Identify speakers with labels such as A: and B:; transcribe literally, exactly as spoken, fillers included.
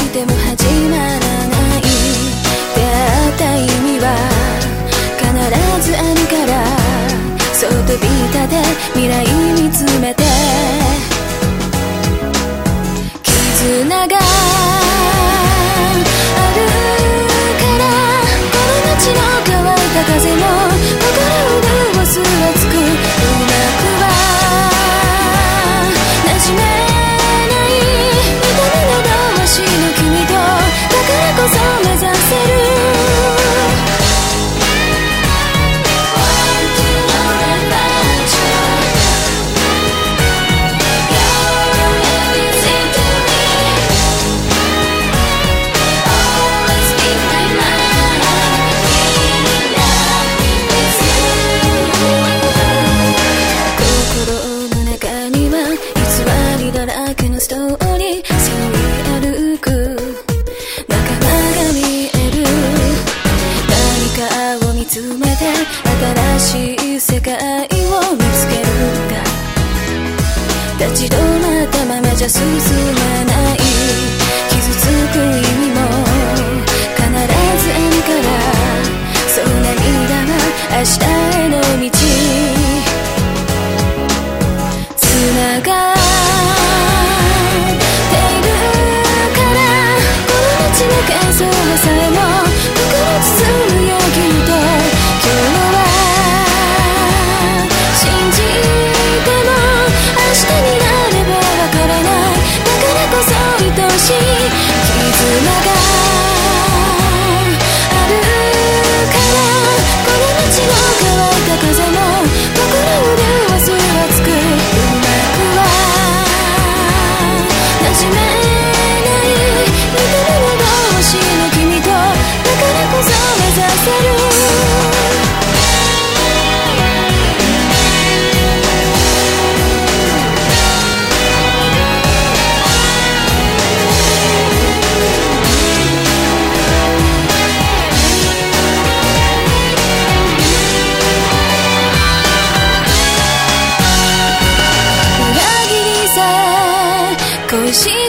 A: ても始まらない出会った意味は必ずあるから、そう飛び立て未来見つめて、絆があるからこの街の乾いた風も心を潤す熱く、うまくは馴染めない見た目の同士の君と、だからこそ目指せるストーリー背負い歩く仲間が見える、何かを見つめて新しい世界を見つけるんだ。立ち止まったままじゃ進まない、傷つく意味も必ずあるから、そう涙は明日への道つながる喧騒さえも心包むよきっと、今日は信じても明日になればわからない、だからこそ愛しい絆があるから、この街の乾いた風も心を潤す熱く、うまくは馴染めない見た目の君と、だからこそ目指せる裏切りさえ恋しい